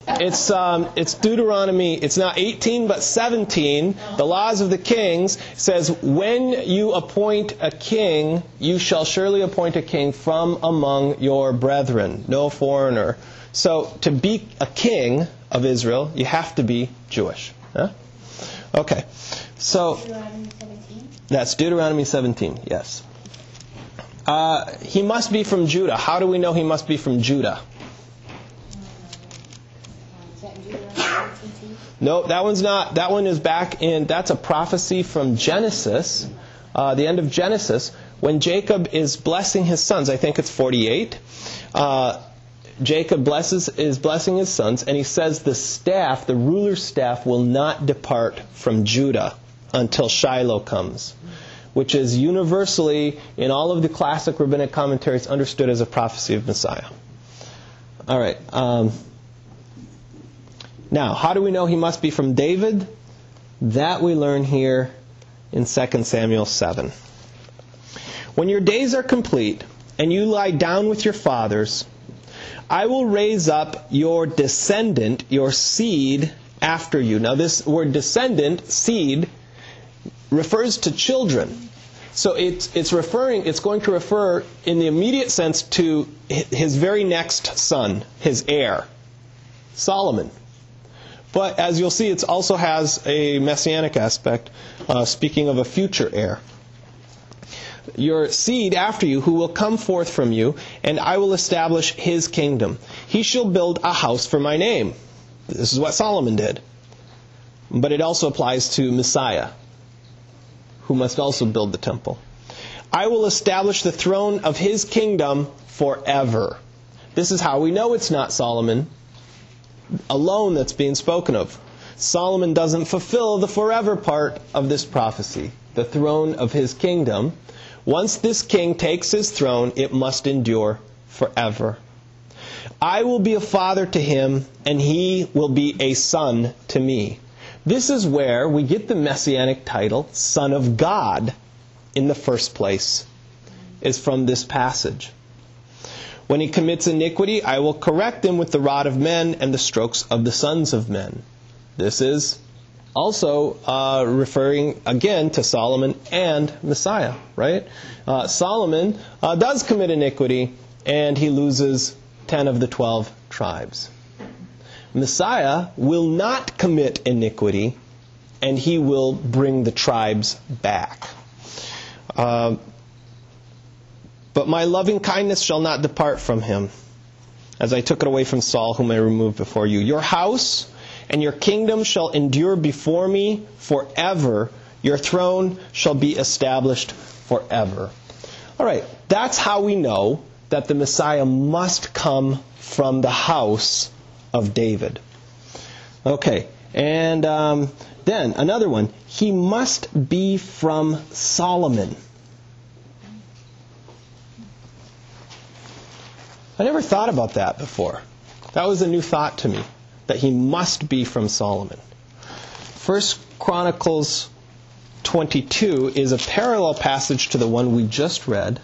It's Deuteronomy. It's not 18, but 17. The laws of the kings says, when you appoint a king, you shall surely appoint a king from among your brethren, no foreigner. So to be a king of Israel, you have to be Jewish. Huh? Okay. So Deuteronomy 17? That's Deuteronomy 17, yes. He must be from Judah. How do we know he must be from Judah? Is that in Deuteronomy 18? No, that one's not. That one is back in, that's a prophecy from Genesis, the end of Genesis, when Jacob is blessing his sons. I think it's 48. Jacob is blessing his sons, and he says the staff, the ruler's staff, will not depart from Judah until Shiloh comes, which is universally, in all of the classic rabbinic commentaries, understood as a prophecy of Messiah. All right. Now, how do we know he must be from David? That we learn here in 2 Samuel 7. When your days are complete, and you lie down with your fathers, I will raise up your descendant, your seed, after you. Now this word descendant, seed, refers to children. So it's going to refer in the immediate sense to his very next son, his heir, Solomon. But as you'll see, it also has a messianic aspect, speaking of a future heir. Your seed after you, who will come forth from you, and I will establish his kingdom. He shall build a house for my name. This is what Solomon did. But it also applies to Messiah, who must also build the temple. I will establish the throne of his kingdom forever. This is how we know it's not Solomon alone that's being spoken of. Solomon doesn't fulfill the forever part of this prophecy. The throne of his kingdom. Once this king takes his throne, it must endure forever. I will be a father to him, and he will be a son to me. This is where we get the messianic title, Son of God, in the first place, is from this passage. When he commits iniquity, I will correct him with the rod of men and the strokes of the sons of men. This is also referring again to Solomon and Messiah, right? Solomon does commit iniquity, and he loses 10 of the 12 tribes. Messiah will not commit iniquity, and he will bring the tribes back. But my loving kindness shall not depart from him, as I took it away from Saul, whom I removed before you. Your house and your kingdom shall endure before me forever. Your throne shall be established forever. All right, that's how we know that the Messiah must come from the house of David. Okay, and then another one. He must be from Solomon. I never thought about that before. That was a new thought to me, that he must be from Solomon. 1 Chronicles 22 is a parallel passage to the one we just read.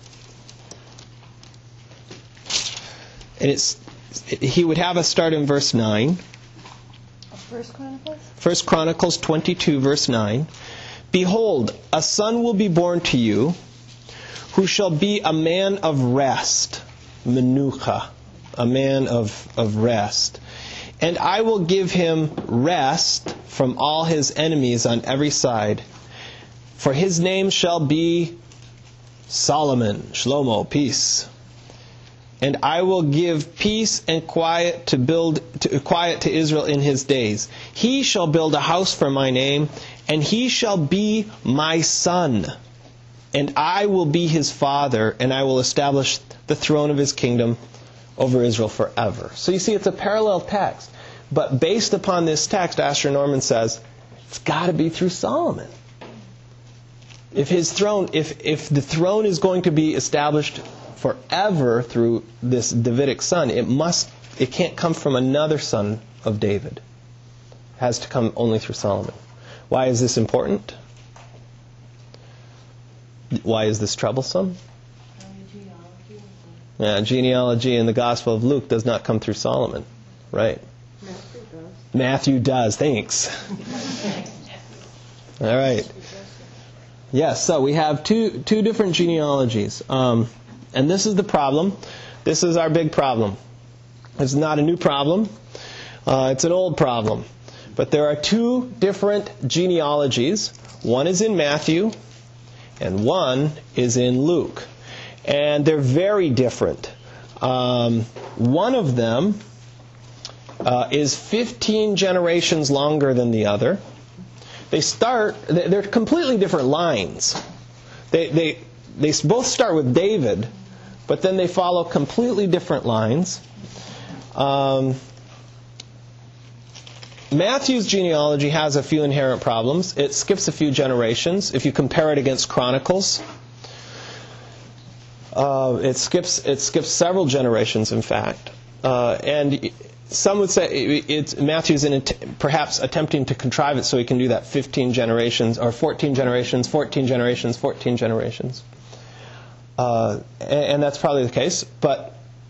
And he would have us start in verse 9. 1 Chronicles? 1 Chronicles 22, verse 9. Behold, a son will be born to you, who shall be a man of rest. Menucha, a man of rest. And I will give him rest from all his enemies on every side. For his name shall be Solomon, Shlomo, peace. And I will give peace and quiet to Israel in his days. He shall build a house for my name, and he shall be my son. And I will be his father, and I will establish the throne of his kingdom over Israel forever. So you see, it's a parallel text. But based upon this text, Asher Norman says, it's got to be through Solomon. If his throne, if the throne is going to be established forever through this Davidic son, it can't come from another son of David. It has to come only through Solomon. Why is this important? Why is this troublesome? Genealogy in the Gospel of Luke does not come through Solomon, right? Matthew does. Thanks. All right. Yes, so we have two different genealogies. And this is the problem. This is our big problem. It's not a new problem. It's an old problem. But there are two different genealogies. One is in Matthew, and one is in Luke. And they're very different. One of them is 15 generations longer than the other. They're completely different lines. They both start with David, but then they follow completely different lines. Matthew's genealogy has a few inherent problems. It skips a few generations. If you compare it against Chronicles, it skips several generations, in fact. And some would say Matthew's perhaps attempting to contrive it so he can do that 15 generations, or 14 generations, 14 generations, 14 generations. And that's probably the case. But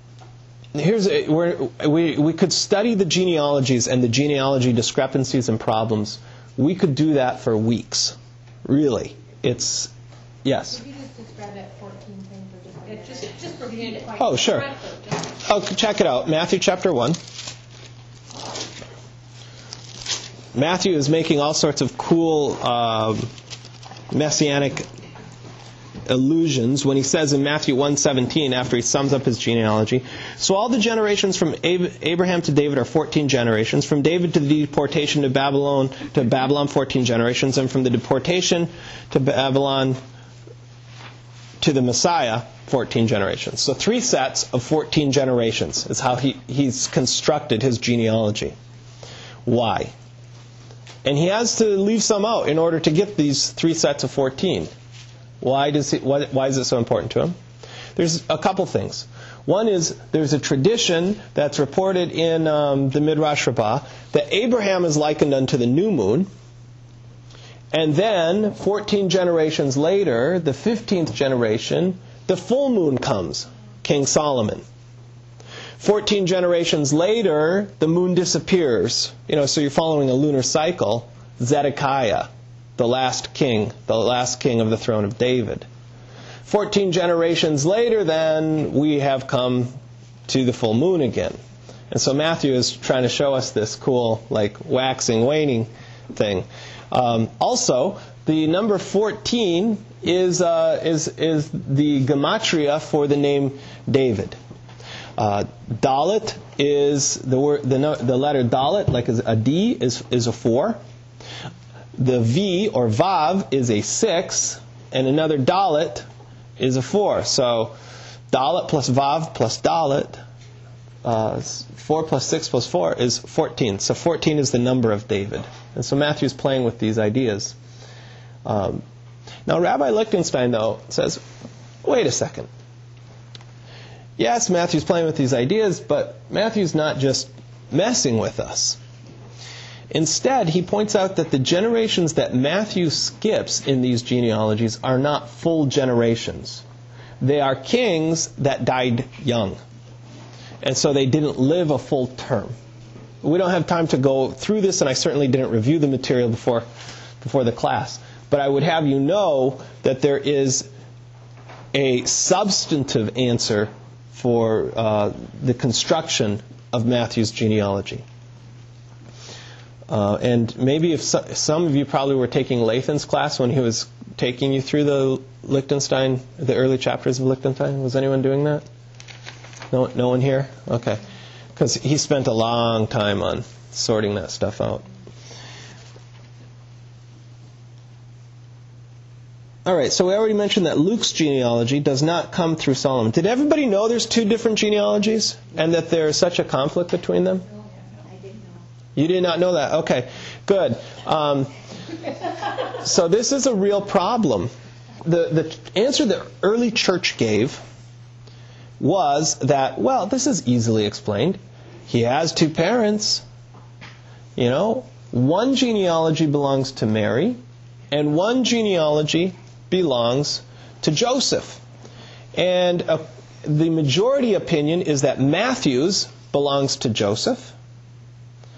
we could study the genealogies and the genealogy discrepancies and problems. We could do that for weeks. Really. Yes? Could you just describe that 14 things? Just repeat it. Oh, sure. Check it out. Matthew chapter 1. Matthew is making all sorts of cool messianic allusions when he says in Matthew 1:17, after he sums up his genealogy, so all the generations from Abraham to David are 14 generations, from David to the deportation to Babylon 14 generations, and from the deportation to Babylon to the Messiah 14 generations. So 3 sets of 14 generations is how he's constructed his genealogy. Why? And he has to leave some out in order to get these 3 sets of 14. Why is it so important to him? There's a couple things. One is there's a tradition that's reported in the Midrash Rabbah that Abraham is likened unto the new moon. And then 14 generations later, the 15th generation, the full moon comes, King Solomon. 14 generations later, the moon disappears. So you're following a lunar cycle. Zedekiah, the last king of the throne of David. 14 generations later, then, we have come to the full moon again. And so Matthew is trying to show us this cool, waxing, waning thing. Also, the number 14 is the gematria for the name David. Dalet is the letter Dalet, like a D, is a 4. The V or Vav is a 6, and another Dalet is a 4. So Dalet plus Vav plus Dalet, 4 plus 6 plus 4 is 14. So 14 is the number of David. And so Matthew's playing with these ideas. Now Rabbi Lichtenstein, though, says, wait a second. Yes, Matthew's playing with these ideas, but Matthew's not just messing with us. Instead, he points out that the generations that Matthew skips in these genealogies are not full generations. They are kings that died young. And so they didn't live a full term. We don't have time to go through this, and I certainly didn't review the material before the class. But I would have you know that there is a substantive answer for the construction of Matthew's genealogy. And maybe if some of you probably were taking Lathan's class when he was taking you through the early chapters of Lichtenstein. Was anyone doing that? No one here? Okay. Because he spent a long time on sorting that stuff out. All right, so we already mentioned that Luke's genealogy does not come through Solomon. Did everybody know there's 2 different genealogies and that there's such a conflict between them? I didn't know. You did not know that? Okay, good. So this is a real problem. The answer the early church gave was that, well, this is easily explained. He has 2 parents. One genealogy belongs to Mary, and one genealogy belongs to Joseph. And the majority opinion is that Matthew's belongs to Joseph,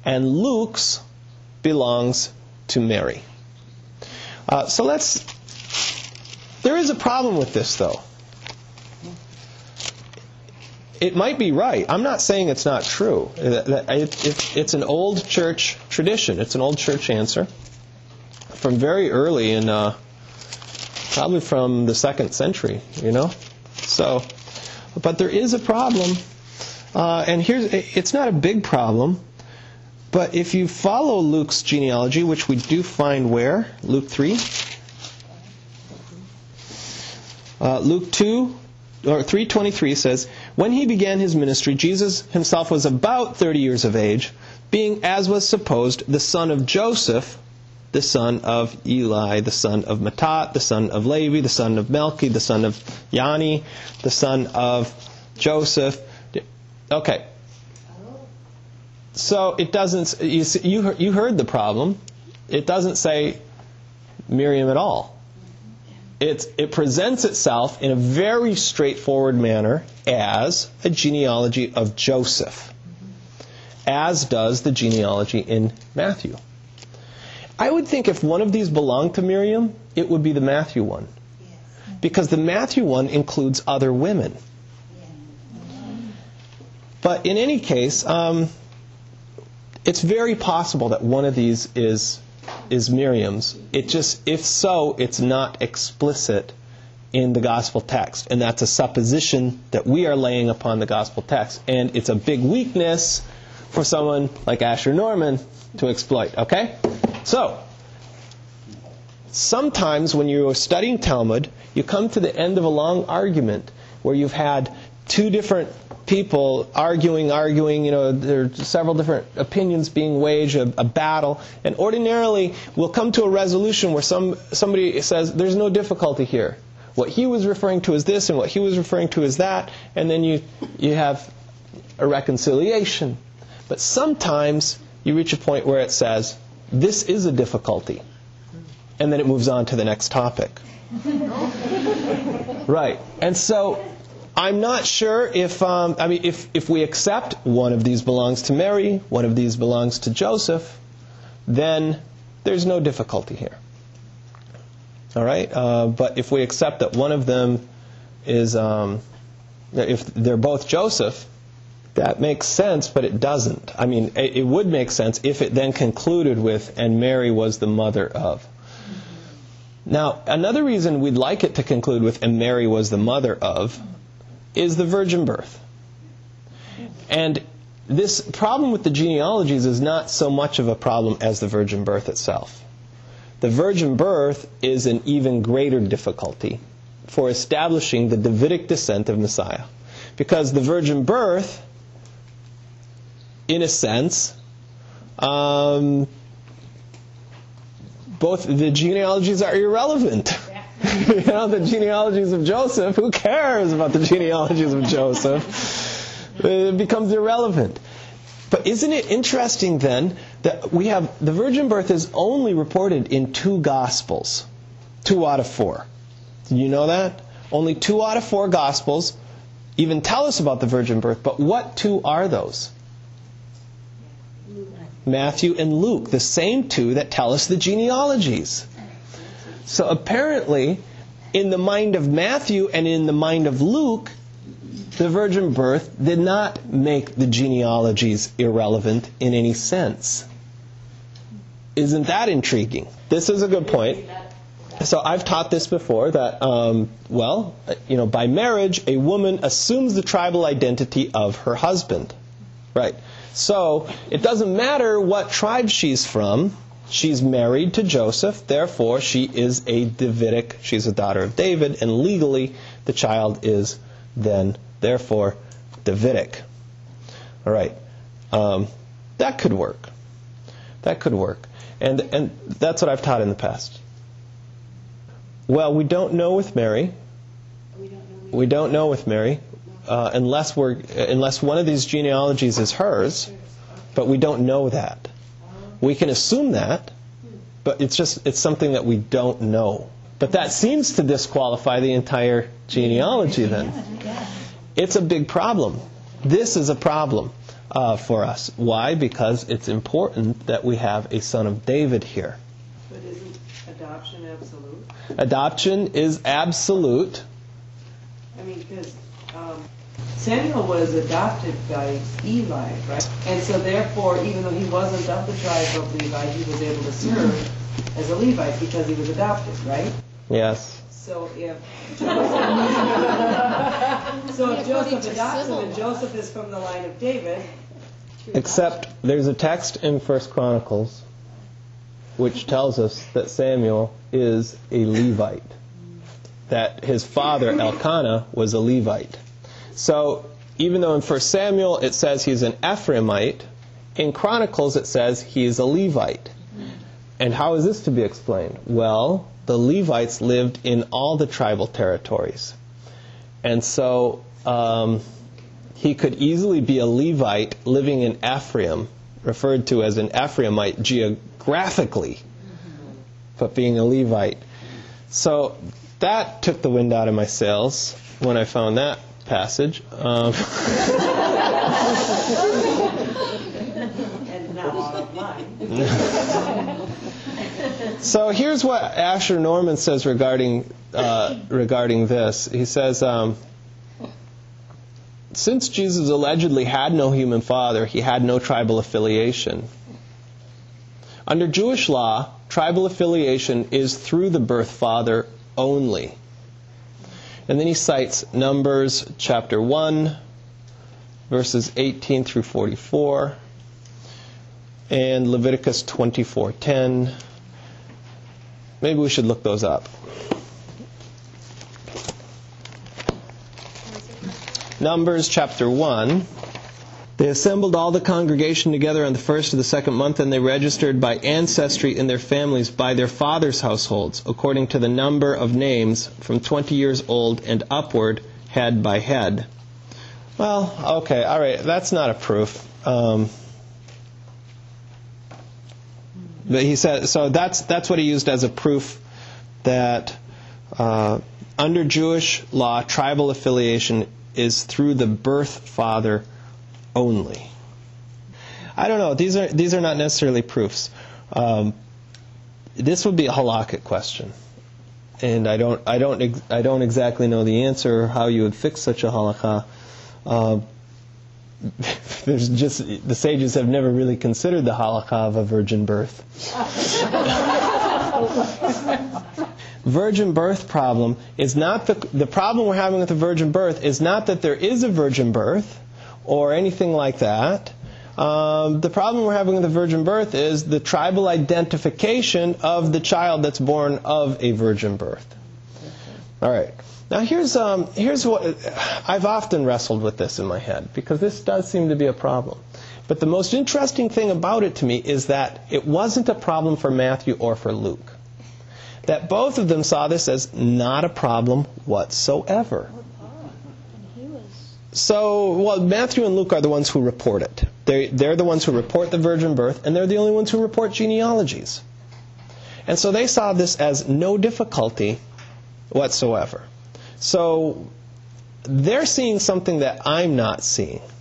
and Luke's belongs to Mary. There is a problem with this, though. It might be right. I'm not saying it's not true. It's an old church tradition. It's an old church answer from very early in, probably from the 2nd century, So, but there is a problem. And it's not a big problem. But if you follow Luke's genealogy, which we do find where? Luke 3. Luke 2. Or 3:23 says, when he began his ministry, Jesus himself was about 30 years of age, being, as was supposed, the son of Joseph, the son of Eli, the son of Matthat, the son of Levi, the son of Melchi, the son of Yanni, the son of Joseph. Okay. So it doesn't, you heard the problem. It doesn't say Miriam at all. It presents itself in a very straightforward manner as a genealogy of Joseph, as does the genealogy in Matthew. I would think if one of these belonged to Miriam, it would be the Matthew one, because the Matthew one includes other women. But in any case, it's very possible that one of these is Miriam's. If so, it's not explicit in the gospel text. And that's a supposition that we are laying upon the gospel text. And it's a big weakness for someone like Asher Norman to exploit. Okay? So, sometimes when you're studying Talmud, you come to the end of a long argument where you've had two different people arguing, there are several different opinions being waged, a battle, and ordinarily we'll come to a resolution where somebody says, there's no difficulty here. What he was referring to is this, and what he was referring to is that, and then you have a reconciliation. But sometimes you reach a point where it says, this is a difficulty, and then it moves on to the next topic. Right. And so I'm not sure if we accept one of these belongs to Mary, one of these belongs to Joseph, then there's no difficulty here. All right? But if we accept that one of them is, if they're both Joseph, that makes sense, but it doesn't. It would make sense if it then concluded with, and Mary was the mother of. Now, another reason we'd like it to conclude with, and Mary was the mother of, is the virgin birth. And this problem with the genealogies is not so much of a problem as the virgin birth itself. The virgin birth is an even greater difficulty for establishing the Davidic descent of Messiah. Because the virgin birth, in a sense, both the genealogies are irrelevant. The genealogies of Joseph, who cares about the genealogies of Joseph? It becomes irrelevant. But isn't it interesting then that we have the virgin birth is only reported in 2 Gospels, 2 out of 4. Did you know that? Only 2 out of 4 Gospels even tell us about the virgin birth. But what 2 are those? Matthew and Luke, the same 2 that tell us the genealogies. So apparently, in the mind of Matthew and in the mind of Luke, the virgin birth did not make the genealogies irrelevant in any sense. Isn't that intriguing? This is a good point. So I've taught this before, that, by marriage, a woman assumes the tribal identity of her husband. Right. So it doesn't matter what tribe she's from. She's married to Joseph, therefore she is a Davidic, she's a daughter of David, and legally the child is then, therefore, Davidic. All right. That could work. That could work. And that's what I've taught in the past. Well, we don't know with Mary. We don't know with Mary, unless one of these genealogies is hers, but we don't know that. We can assume that, but it's something that we don't know. But that seems to disqualify the entire genealogy then. It's a big problem. This is a problem. for us. Why? Because it's important that we have a son of David here. But isn't adoption absolute? Adoption is absolute. I mean, because Samuel was adopted by Eli, right? And so therefore, even though he wasn't of the tribe of Levi, he was able to serve as a Levite because he was adopted, right? Yes. So if Joseph adopts him and Joseph is from the line of David. Except there's a text in 1 Chronicles which tells us that Samuel is a Levite. That his father, Elkanah, was a Levite. So, even though in 1 Samuel it says he's an Ephraimite, in Chronicles it says he's a Levite. And how is this to be explained? Well, the Levites lived in all the tribal territories. And so, he could easily be a Levite living in Ephraim, referred to as an Ephraimite geographically, but being a Levite. So, that took the wind out of my sails when I found that passage. And not out of line. So here's what Asher Norman says regarding this. He says, since Jesus allegedly had no human father, he had no tribal affiliation. Under Jewish law, tribal affiliation is through the birth father only. And then he cites Numbers chapter 1, verses 18 through 44, and Leviticus 24:10. Maybe we should look those up. Numbers chapter 1. They assembled all the congregation together on the first of the second month, and they registered by ancestry in their families by their fathers' households, according to the number of names from 20 years old and upward, head by head. Well, okay, all right, that's not a proof. But he said, so that's what he used as a proof that under Jewish law, tribal affiliation is through the birth father only. I don't know. These are not necessarily proofs. This would be a halakhic question, and I don't exactly know the answer or how you would fix such a halakha. There's just the sages have never really considered the halakha of a virgin birth. Virgin birth problem is not the problem we're having with the virgin birth is not that there is a virgin birth or anything like that. The problem we're having with the virgin birth is the tribal identification of the child that's born of a virgin birth. All right. Now here's what I've often wrestled with this in my head, because this does seem to be a problem. But the most interesting thing about it to me is that it wasn't a problem for Matthew or for Luke. That both of them saw this as not a problem whatsoever. So, well, Matthew and Luke are the ones who report it. They're the ones who report the virgin birth, and they're the only ones who report genealogies. And so they saw this as no difficulty whatsoever. So they're seeing something that I'm not seeing.